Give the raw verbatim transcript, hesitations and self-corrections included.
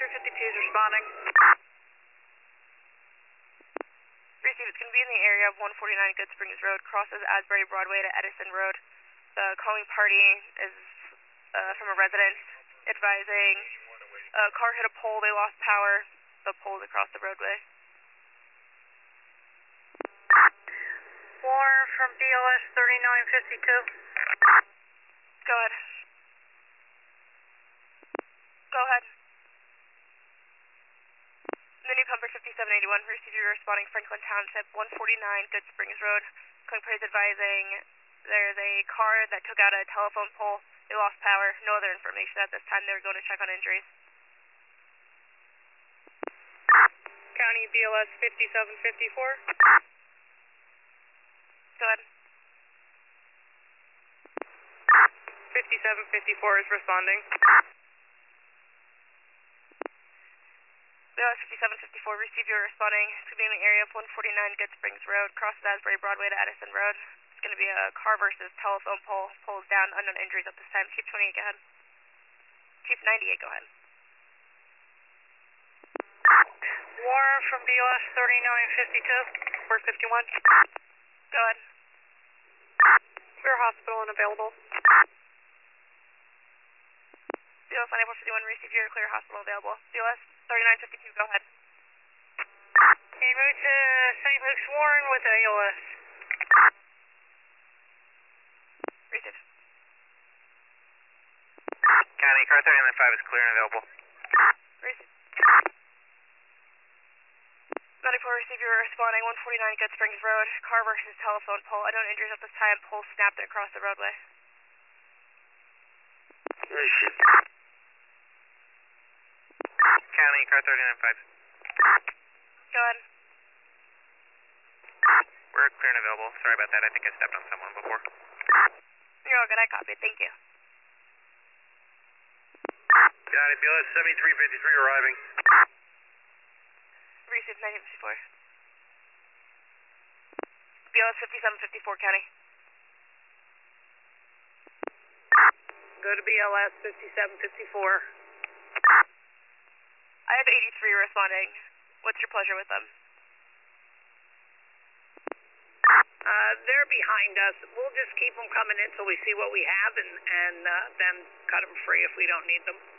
three fifty-two is responding. Receive, it's going to be in the area of one forty-nine Good Springs Road, crosses Asbury Broadway to Edison Road. The calling party is uh, from a resident advising a car hit a pole, they lost power, the pole is across the roadway. Warren from B L S thirty-nine fifty-two. Go ahead. Go ahead. Mini Pumper fifty-seven eighty-one, receive your responding Franklin Township, one forty-nine Good Springs Road. Calling parties advising there's a car that took out a telephone pole. They lost power. No other information at this time. They were going to check on injuries. County B L S fifty-seven fifty-four. Go ahead. fifty-seven fifty-four is responding. B L S fifty-seven fifty-four, receive your responding. It's going to be in the area of one forty-nine Good Springs Road, crosses Asbury Broadway to Edison Road. It's going to be a car versus telephone pole. Pole's down, unknown injuries at this time. Chief twenty-eight, go ahead. Chief ninety-eight, go ahead. Warren from B L S thirty-nine fifty-two. four fifty-one. Go ahead. Clear hospital unavailable. B L S ninety-four fifty-one, receive your clear hospital available. B L S thirty-nine fifty-two, go ahead. Can you move to Saint Luke's Warren with A L S? Receive. County, car thirty-nine five is clear and available. Receive. ninety-four, receive your responding, one forty-nine Good Springs Road, car versus telephone pole. Unknown injuries at this time, pole snapped and across the roadway. Receive. County, car thirty-nine five. Go ahead. We're clear and available. Sorry about that. I think I stepped on someone before. You're all good. I copied. Thank you. County, B L S seventy-three fifty-three arriving. Receive nineteen fifty-four. B L S fifty-seven fifty-four, County. Go to B L S fifty-seven fifty-four. I have eighty-three responding. What's your pleasure with them? Uh, they're behind us. We'll just keep them coming in until we see what we have and, and uh, then cut them free if we don't need them.